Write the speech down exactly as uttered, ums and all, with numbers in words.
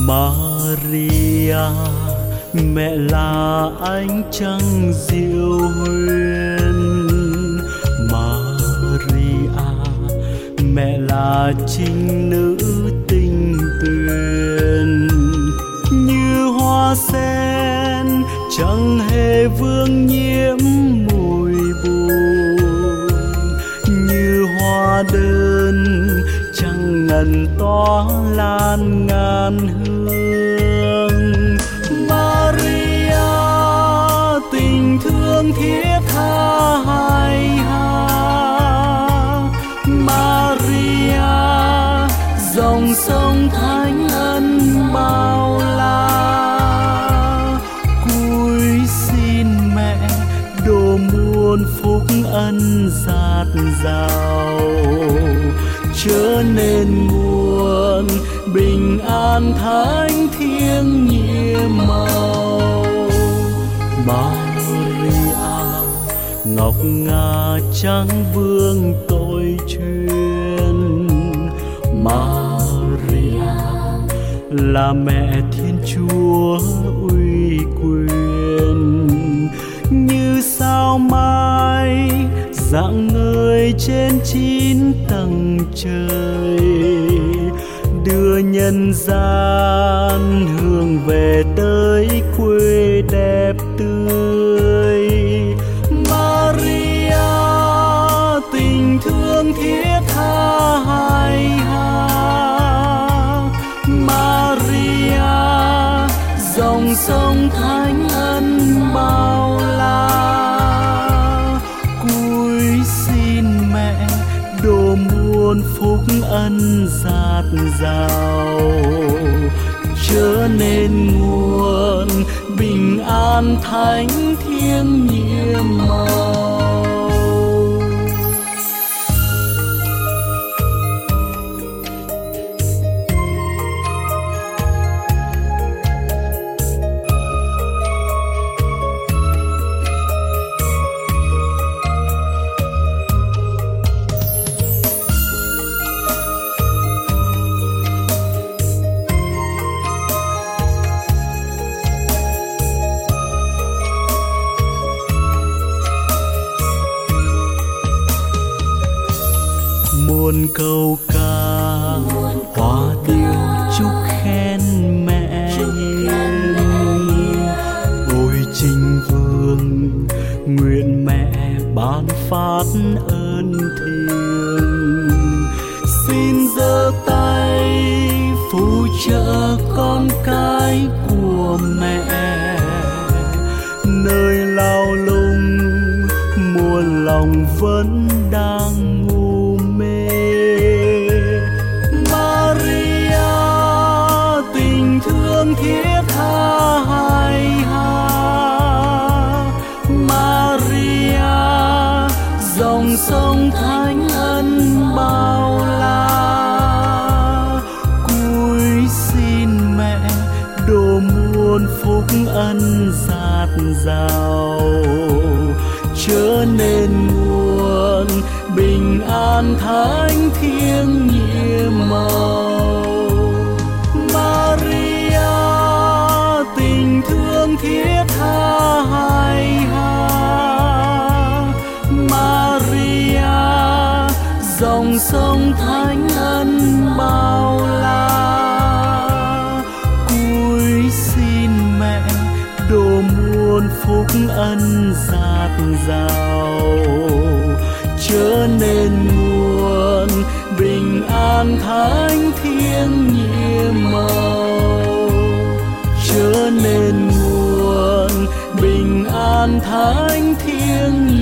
Maria, mẹ là ánh trăng diệu huyền. Maria, mẹ là trinh nữ tinh tuyền. Như hoa sen chẳng hề vương nhiễm mùi buồn, như hoa đơn chẳng ngần tỏa lan ngàn hương. Maria, tình thương thiết tha hài hà. Maria, dòng sông thánh ân bao la. Cúi xin mẹ độ muôn phúc ân dạt dào, chớ nên nguồn bình an thánh thiêng nhiệm màu. Maria, ngọc ngà trắng vương tội truyền. Maria là mẹ Thiên Chúa uy quyền. Như sao mai rạng ngời trên chín tầng trời, đưa nhân gian hướng về tới quê đẹp tươi. Maria, tình thương thiết tha hài hà. Maria, dòng sông thánh ân bao la. Cúi xin mẹ độ muôn phúc ân dạt dào, chớ nên nguồn bình an thánh thiêng nhiệm màu. Muôn câu ca hòa điệu chúc khen mẹ hiền. Ôi Trinh Vương, nguyện mẹ ban phát ơn thiêng. Xin giơ tay phù trợ con cái của mẹ, nơi lao lung muôn lòng vẫn đang ngủ mê. Maria, tình thương thiết tha hài hà. Maria, dòng sông thánh ân bao la. Cúi xin mẹ độ muôn phúc ân dạt dào, chớ nên nguồn bình an thánh thiêng nhiệm màu. Maria, tình thương thiết tha hài hà. Maria, dòng sông thánh ân bao la. Cúi xin mẹ độ muôn phúc ân dạt dào, chớ nên nguồn bình an thánh thiêng nhiệm màu. Chớ nên nguồn bình an thánh thiêng nhiệm